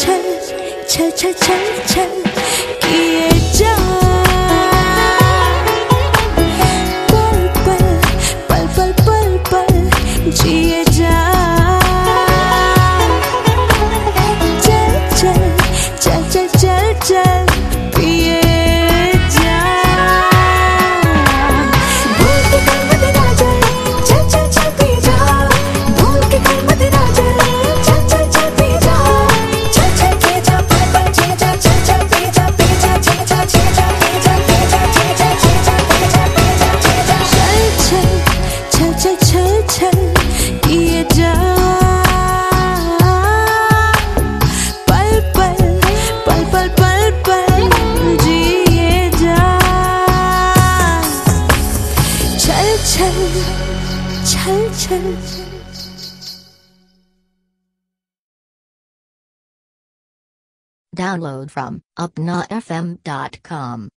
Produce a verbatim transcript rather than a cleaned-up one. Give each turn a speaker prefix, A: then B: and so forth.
A: छल छल छल छल छल किए जा पल पल पल पल पल पल जिए जा चल चल चल चल चल चल पिए जा भूल के कर मत राजल चल चल चल पी जा भूल के कर मत राजल चल चल चल पी जा चल चल पी जा पल पल जी जा चल चल पी जा पी जा जी जा जी जा पी जा पी जा जी जा जी जा पी जा पी जा जी जा चल चल चल चल चल किए जा पल पल पल पल पल पल जिए जा चल चल चल चल
B: Download from upnafm dot com.